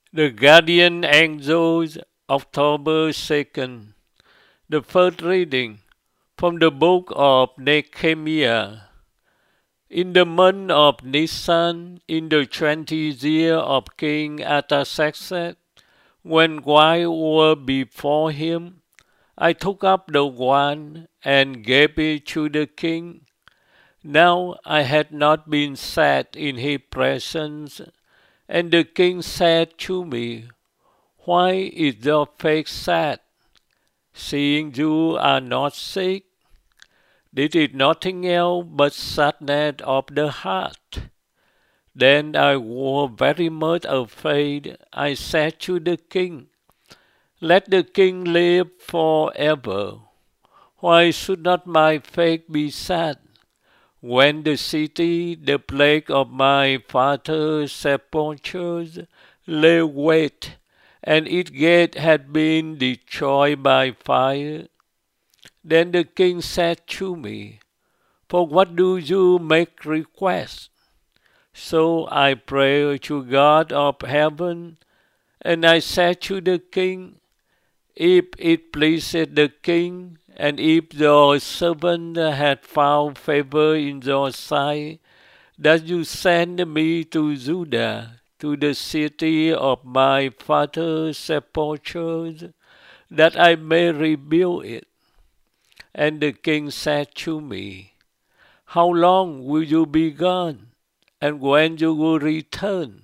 The Guardian Angels, October 2nd. The first reading from the book of Nehemiah. In the month of Nisan, in the 20th year of King Artaxerxes, when wine were before him, I took up the wine and gave it to the king. Now I had not been sat in his presence, and the king said to me, "Why is your face sad, seeing you are not sick?" This is nothing else but sadness of the heart. Then I was very much afraid. I said to the king, "Let the king live forever. Why should not my face be sad, when the city, the place of my father's sepulchres, lay waste, and its gate had been destroyed by fire?" Then the king said to me, "For what do you make request?" So I prayed to God of heaven, and I said to the king, "If it pleases the king, and if your servant had found favor in your sight, that you send me to Judah, to the city of my father's sepulchres, that I may rebuild it." And the king said to me, "How long will you be gone, and when you will return?"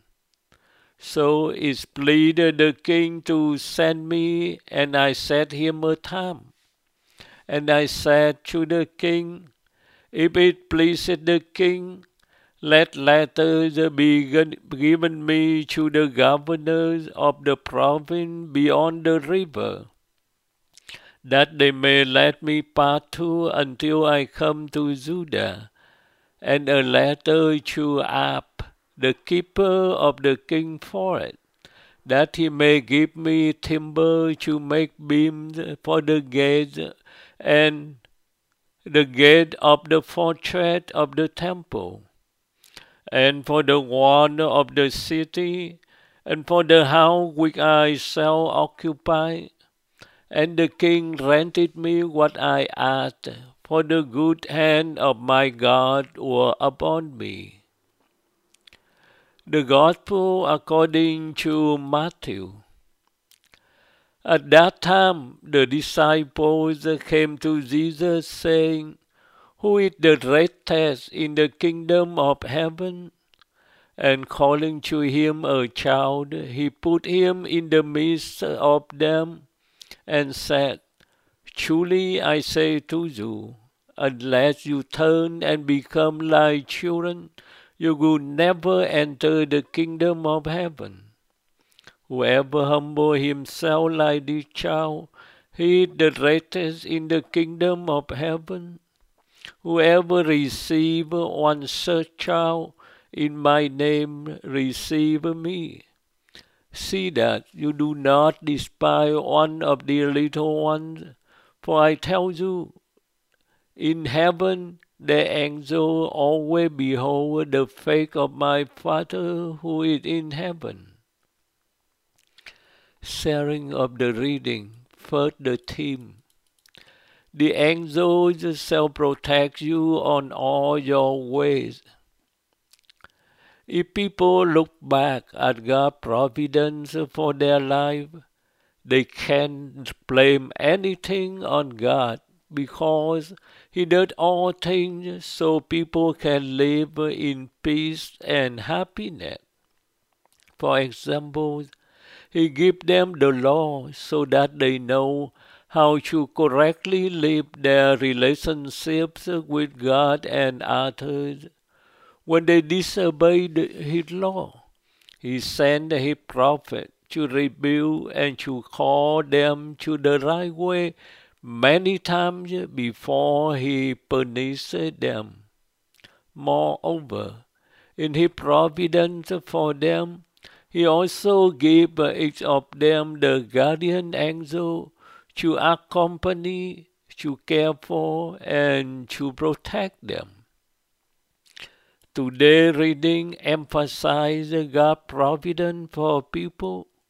So it pleased the king to send me, and I set him a time. And I said to the king, "If it pleases the king, let letters be given me to the governors of the province beyond the river, that they may let me pass through until I come to Judah, and a letter to Ab, the keeper of the king's forest, that he may give me timber to make beams for the gates and the gate of the fortress of the temple, and for the wall of the city, and for the house which I shall occupy." And the king granted me what I asked, for the good hand of my God was upon me. The Gospel according to Matthew. At that time the disciples came to Jesus, saying, "Who is the greatest in the kingdom of heaven?" And calling to him a child, he put him in the midst of them, and said, "Truly I say to you, unless you turn and become like children, you will never enter the kingdom of heaven. Whoever humbles himself like this child, he is the greatest in the kingdom of heaven. Whoever receives one such child in my name receives me. See that you do not despise one of the little ones, for I tell you, in heaven the angels always behold the face of my Father who is in heaven." Sharing of the reading. First, the theme. The angels shall protect you on all your ways. If people look back at God's providence for their life, they can't blame anything on God, because He does all things so people can live in peace and happiness. For example, He gives them the law so that they know how to correctly live their relationships with God and others. When they disobeyed His law, He sent His prophet to rebuild and to call them to the right way many times before He punished them. Moreover, in His providence for them, He also gave each of them the guardian angel to accompany, to care for, and to protect them. Today's reading emphasizes God's providence for people.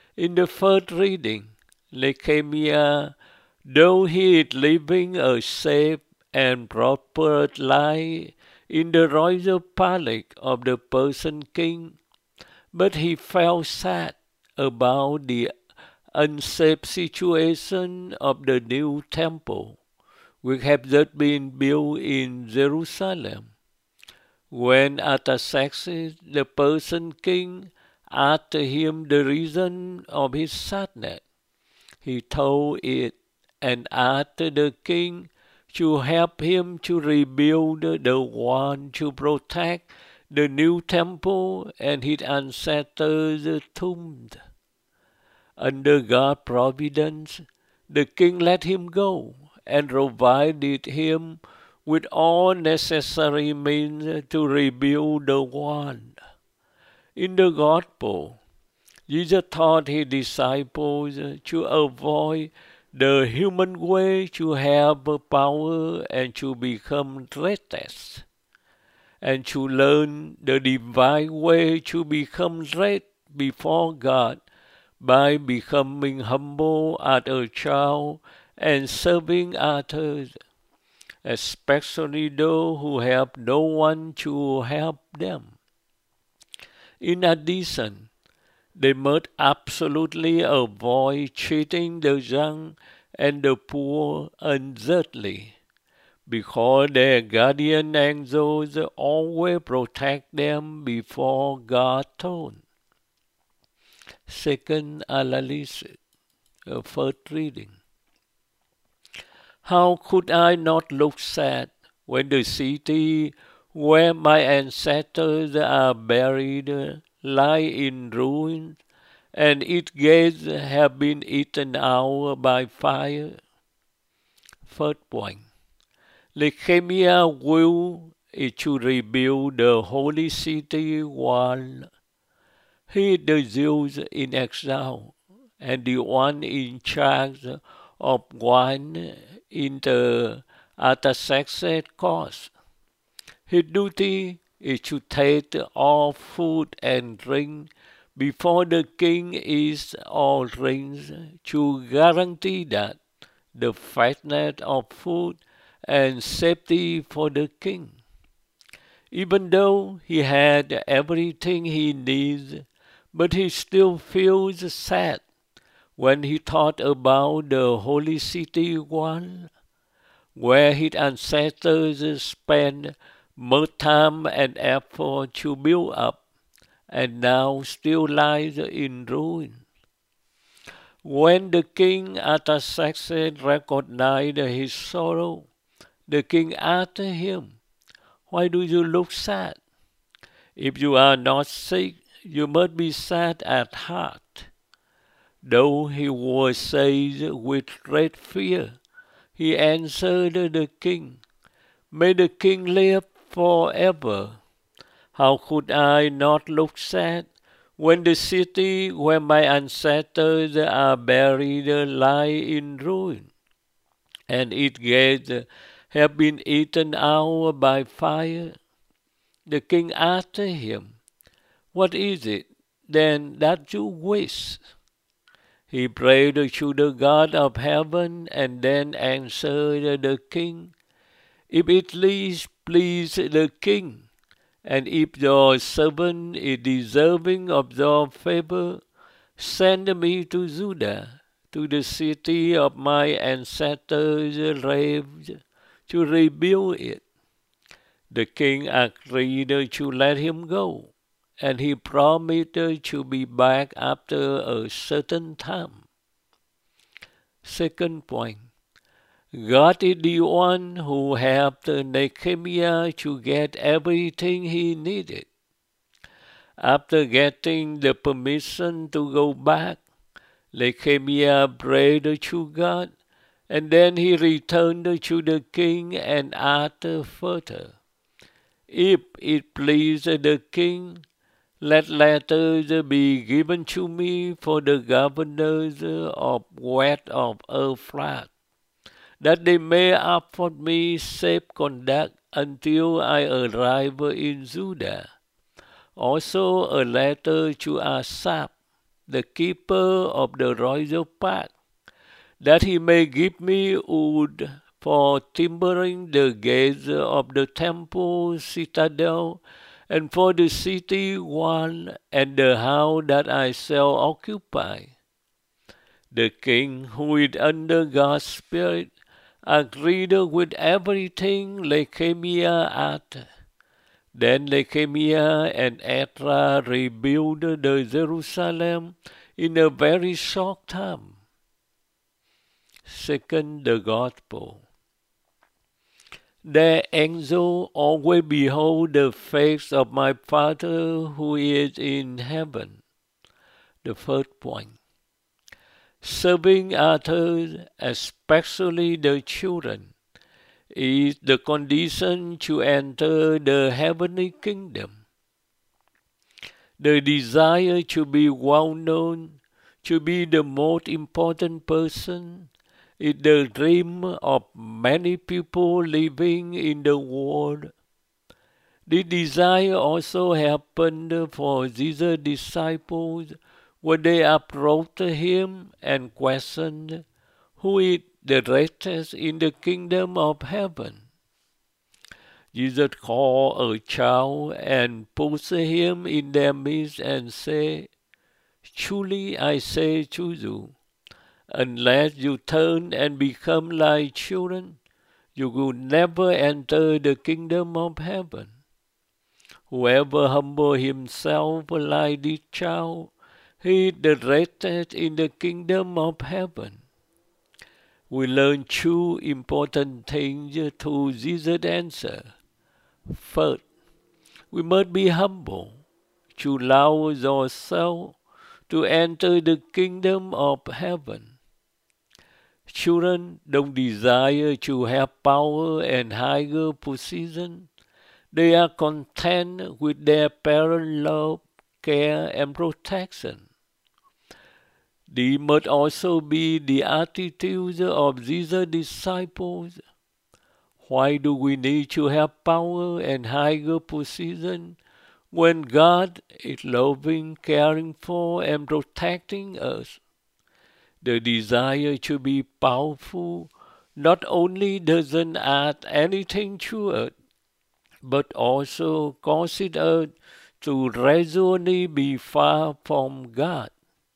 In the first reading, Nehemiah, though he is living a safe and prosperous life in the royal palace of the Persian king, but he felt sad about the unsafe situation of the new temple, which had just been built in Jerusalem. When Artaxerxes, the Persian king, asked him the reason of his sadness, he told it and asked the king to help him to rebuild the wall to protect the new temple and his ancestors' tombs. Under God's providence, the king let him go and provided him with all necessary means to rebuild the wall. In the Gospel, Jesus taught his disciples to avoid the human way to have power and to become restless, and to learn the divine way to become right before God by becoming humble as a child and serving others, especially those who have no one to help them. In addition, they must absolutely avoid treating the young and the poor unjustly, because their guardian angels always protect them before God's throne. Second analysis, first reading. How could I not look sad when the city where my ancestors are buried lie in ruins, and its gates have been eaten out by fire? First point. Nehemiah will is to rebuild the holy city wall. He is the Jews in exile and the one in charge of wine in the Artaxerxes court. His duty is to take all food and drink before the king eats or drinks, to guarantee that the fatness of food and safety for the king. Even though he had everything he needs, but he still feels sad when he thought about the holy city wall, where his ancestors spent much time and effort to build up, and now still lies in ruin. When the king Artaxerxes recognized his sorrow, the king asked him, "Why do you look sad? If you are not sick, you must be sad at heart." Though he was seized with great fear, he answered the king, "May the king live forever. How could I not look sad when the city where my ancestors are buried lie in ruin, and its gates have been eaten out by fire?" The king asked him, "What is it then that you wish?" He prayed to the God of heaven and then answered the king, "If it please the king, and if your servant is deserving of your favor, send me to Judah, to the city of my ancestors' graves, to rebuild it." The king agreed to let him go, and he promised to be back after a certain time. Second point. God is the one who helped Nehemiah to get everything he needed. After getting the permission to go back, Nehemiah prayed to God, and then he returned to the king and asked further, "If it please the king, let letters be given to me for the governors of west of Euphrates, that they may afford me safe conduct until I arrive in Judah. Also a letter to Asaph, the keeper of the royal park, that he may give me wood for timbering the gates of the temple citadel, and for the city wall and the house that I shall occupy. The king, who is under God's Spirit, agreed with everything Nehemiah added. Then Nehemiah and Ezra rebuilt the Jerusalem in a very short time. Second, the Gospel. The angel always behold the face of my Father who is in heaven. The first point. Serving others, especially the children, is the condition to enter the heavenly kingdom. The desire to be well known, to be the most important person, is the dream of many people living in the world. This desire also happened for Jesus' disciples when they approached him and questioned, "Who is the greatest in the kingdom of heaven?" Jesus called a child and put him in their midst and said, "Truly I say to you, unless you turn and become like children, you will never enter the kingdom of heaven. Whoever humbles himself like this child, he is the greatest in the kingdom of heaven." We learn two important things through Jesus' answer. First, we must be humble to allow ourselves to enter the kingdom of heaven. Children don't desire to have power and higher position. They are content with their parents' love, care, and protection. This must also be the attitude of Jesus' disciples. Why do we need to have power and higher position when God is loving, caring for, and protecting us? The desire to be powerful not only doesn't add anything to it, but also causes us to gradually be far from God.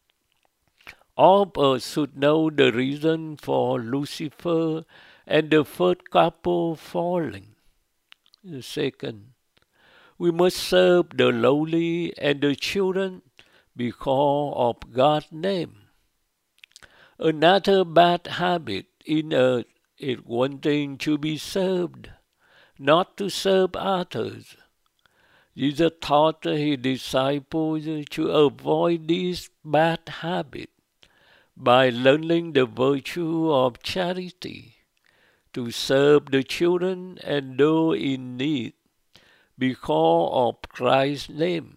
All of us should know the reason for Lucifer and the first couple falling. Second, we must serve the lowly and the children because of God's name. Another bad habit in us is wanting to be served, not to serve others. Jesus taught his disciples to avoid this bad habit by learning the virtue of charity, to serve the children and those in need because of Christ's name.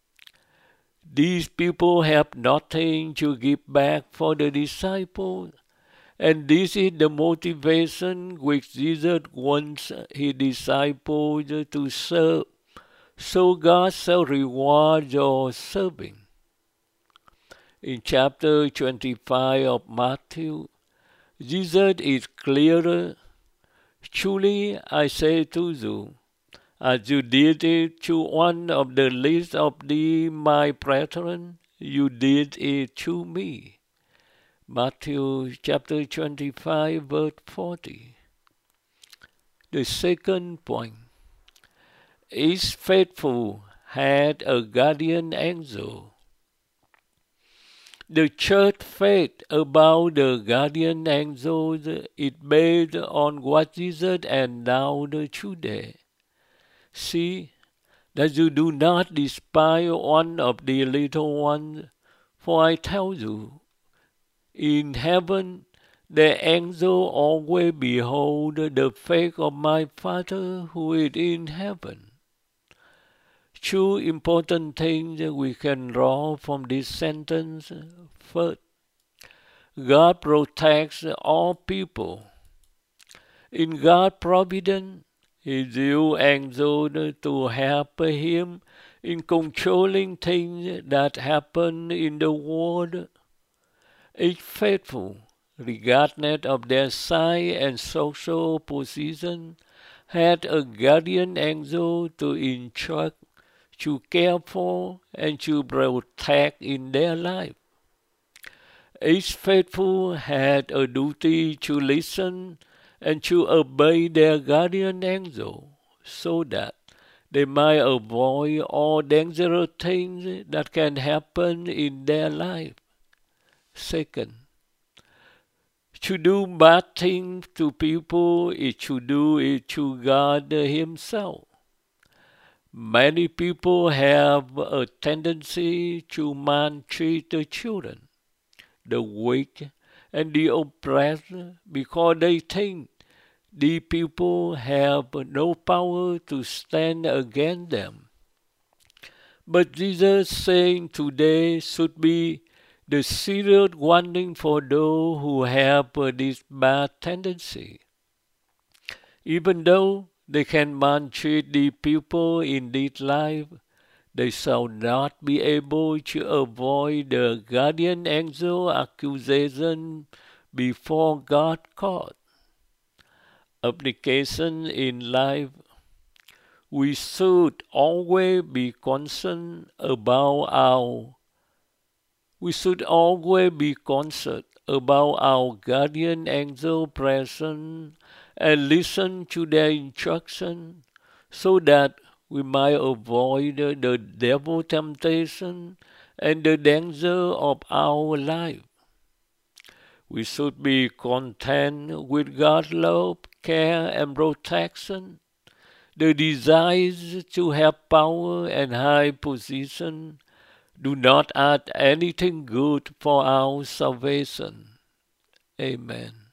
These people have nothing to give back for the disciples, and this is the motivation which Jesus wants his disciples to serve, so God shall reward your serving. In chapter 25 of Matthew, Jesus is clearer. "Truly I say to you, as you did it to one of the least of my brethren, you did it to me." Matthew chapter 25, verse 40. The second point. Each faithful had a guardian angel. The church faith about the guardian angels is based on what Jesus announced today. "See that you do not despise one of the little ones, for I tell you, in heaven the angel always behold the face of my Father who is in heaven." Two important things we can draw from this sentence. First, God protects all people. In God's providence, He used angels to help him in controlling things that happen in the world. Each faithful, regardless of their size and social position, had a guardian angel to instruct, to care for, and to protect in their life. Each faithful had a duty to listen and to obey their guardian angel, so that they might avoid all dangerous things that can happen in their life. Second, to do bad things to people is to do it to God Himself. Many people have a tendency to maltreat the children, the weak, and the oppressed because they think these people have no power to stand against them. But Jesus saying today should be the serious warning for those who have this bad tendency. Even though they can maltreat the people in this life, they shall not be able to avoid the guardian angel accusation before God court. Application in life. We should always be concerned about our guardian angel present and listen to their instruction so that we might avoid the devil temptation and the danger of our life. We should be content with God's love, care, and protection. The desires to have power and high position do not add anything good for our salvation. Amen.